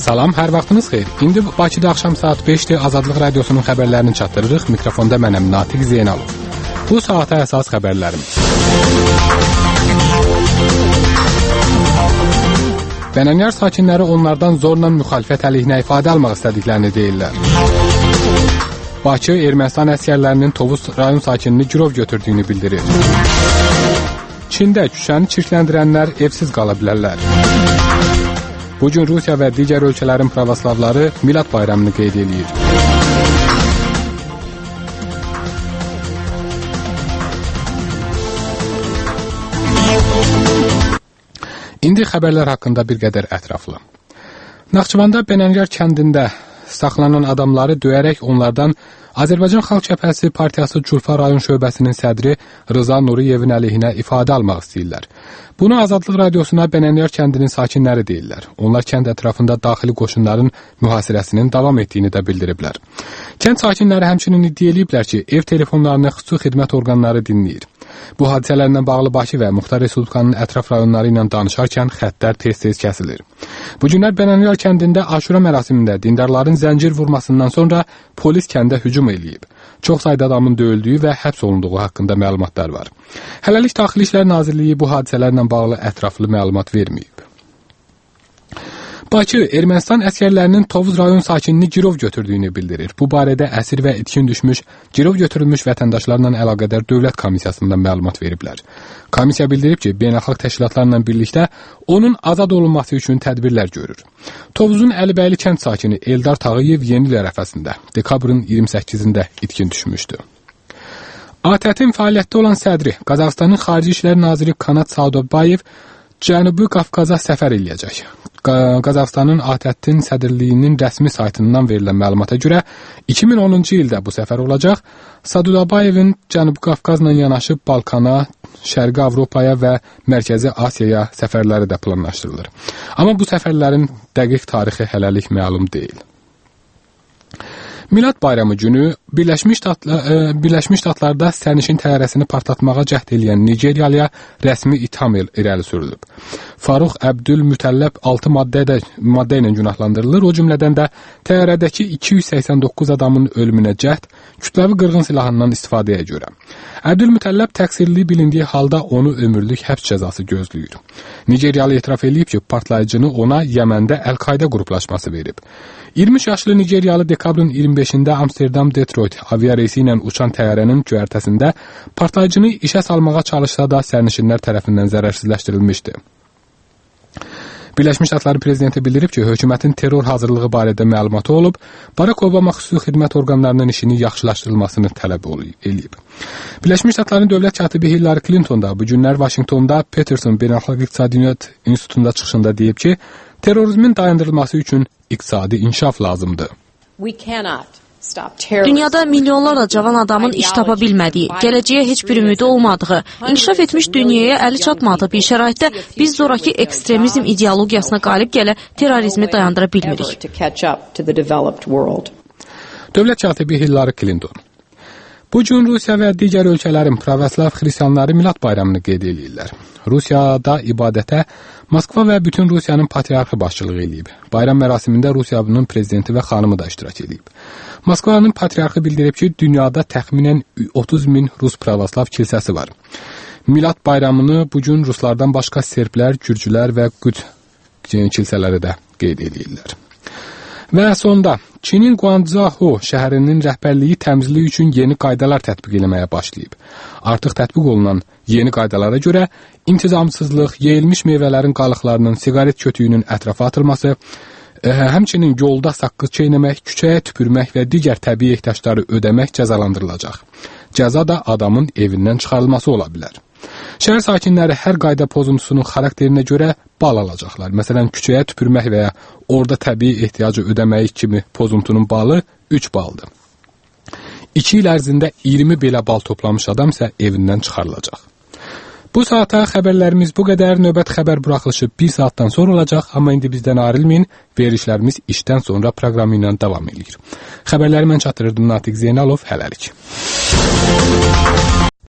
Salam, hər vaxtınız xeyir. İndi Bakıda axşam saat 5-də Azadlıq Radiosunun xəbərlərini çatdırırıq. Mikrofonda mənəm Natiq Zeynalov. Bu saata əsas xəbərlərim. Bənənyar sakinləri onlardan zorla müxalifət əleyhinə ifadə almaq istədiklərini deyirlər. Bakı Ermənistan əsgərlərinin Tovuz rayon sakinini girov götürdüyünü bildirir. Çində küçəni çirkləndirənlər evsiz qala bilərlər. Bugün Rusiya və digər ölkələrin pravoslavları Milad bayramını qeyd edir. İndi xəbərlər haqqında bir qədər ətraflı. Naxçıvanda Bənənyar kəndində saxlanan adamları döyərək onlardan Azərbaycan Xalq Cəbhəsi Partiyası Culfa rayon şöbəsinin sədri Rıza Nuriyevin əleyhinə ifadə almaq istəyirlər. Bunu Azadlıq Radiosuna Bənənyar kəndinin sakinləri deyirlər. Onlar kənd ətrafında daxili qoşunların mühasirəsinin davam etdiyini də bildiriblər. Kənd sakinləri həmçinin iddia ediblər ki, ev telefonlarını xüsusi xidmət orqanları dinləyir. Bu hadisələrlə bağlı Bakı və Muxtar Respublikanın ətraf rayonları ilə danışarkən xəttlər tez-tez kəsilir. Bu günlər Bənənyar kəndində Aşura mərasimində dindarların zəncir vurmasından sonra polis kəndə hücum eləyib. Çox sayda adamın döyüldüyü və həbs olunduğu haqqında məlumatlar var. Hələlik Daxili İşlər Nazirliyi bu hadisələrlə bağlı ətraflı məlumat verməyib. Bakı Ermənistan əsgərlərinin Tovuz rayon sakinini girov götürdüyünü bildirir. Bu barədə əsir və itkin düşmüş, girov götürülmüş vətəndaşlarla əlaqədar dövlət komissiyasından məlumat veriblər. Komissiya bildirib ki, beynəlxalq təşkilatlarla birlikdə onun azad olunması üçün tədbirlər görür. Tovuzun Əlibəyli kənd sakini Eldar Tağıyev yeni il ərəfəsində dekabrın 28-də itkin düşmüşdü. ATƏT-in fəaliyyətdə olan sədri Qazaxıstanın Xarici İşlər Naziri Kanat Sadubayev Cənubi Qafqaza səfər eləyəcək. Qazaxıstanın ATƏT-in sədrliyinin rəsmi saytından verilən məlumata görə 2010-cu ildə bu səfər olacaq. Sadubayevin Cənubi Qafqazla yanaşı Balkana, Şərqi Avropaya və Mərkəzi Asiyaya səfərləri də planlaşdırılır. Amma bu səfərlərin dəqiq tarixi hələlik məlum deyil. Milad bayramı günü Birləşmiş Ştatlarda sərnişin təyyarəsini partlatmağa cəhd eləyən Nigeriyalıya rəsmi itham irəli sürülüb. Faruq Əbdülmütəlləb 6 maddə ilə günahlandırılır. O cümlədən də təyyarədəki 289 adamın ölümünə cəhd, kütləvi qırğın silahından istifadəyə görə. Əbdülmütəlləb təqsirli bilindiyi halda onu ömürlük həbs cəzası gözləyir. Nigeriyalı etiraf edib ki, partlayıcını ona Yəməndə Əl-Qayda qruplaşması verib. 20 yaşlı Nigeriyalı dekabrın 25-də Amsterdam-Detroit aviareysi ilə uçan təyyarənin göyərtəsində partlayıcını işə salmağa çalışsa da sərnişinlər tərəfindən zərərsizləşdirilmişdi. Birləşmiş Ştatlar prezidenti bildirib ki, hökumətin terror hazırlığı barədə məlumatı olub, Barack Obama xüsusi xidmət orqanlarının işini yaxşılaşdırılmasını tələb edib. Birləşmiş Ştatların dövlət katibi Hillary Clinton da bu günlər Vaşinqtonda Peterson Beynəlxalq İqtisadiyyat İnstitutunda çıxışında deyib ki, terrorizmin dayandırılması üçün iqtisadi inkişaf lazımdır. Dünyada milyonlarla cavan adamın iş tapa bilmədiyi, gələcəyə heç bir ümidi olmadığı, inkişaf etmiş dünyaya əli çatmadığı bir şəraitdə biz zoraki ekstremizm ideologiyasına qalib gələ terrorizmi dayandıra bilmirik. Dövlət katibi Hillary Clinton. Bu gün Rusiya və digər ölkələrin pravoslav xristianları Milad bayramını qeyd edirlər. Rusiyada ibadətə Moskva və bütün Rusiyanın patriarxı başçılıq edib. Bayram mərasimində Rusiyanın prezidenti və xanımı da iştirak edib. Moskvanın patriarxı bildirib ki, dünyada təxminən 30 min Rus pravoslav kilsəsi var. Milad bayramını bugün ruslardan başqa serblər, gürcülər və qüd kilsələri də qeyd edirlər. Və sonda Çinin Guangzhou şəhərinin rəhbərliyi təmizlik üçün yeni qaydalar tətbiq etməyə başlayıb. Artıq tətbiq olunan yeni qaydalara görə intizamsızlıq, yeyilmiş meyvələrin qalıqlarının, siqaret kötüyünün ətrafa atılması, həmçinin yolda saqqız çeynəmək, küçəyə tüpürmək və digər təbii ehtiyacları ödəmək cəzalandırılacaq. Cəza da adamın evindən çıxarılması ola bilər. Şəhər sakinləri hər qayda pozuntusunun xarakterinə görə bal alacaqlar. Məsələn, küçəyə tüpürmək və ya orada təbii ehtiyacı ödəməyi kimi pozuntunun balı 3 baldır. 2 il ərzində 20 belə bal toplamış adam isə evindən çıxarılacaq. Bu saata xəbərlərimiz bu qədər. Növbət xəbər buraxılışı 1 saatdan sonra olacaq, amma indi bizdən ayrılmayın. Verilişlərimiz işdən sonra proqramı ilə davam edir. Xəbərləri mən çatdırırdım Natiq Zeynalov, hələlik.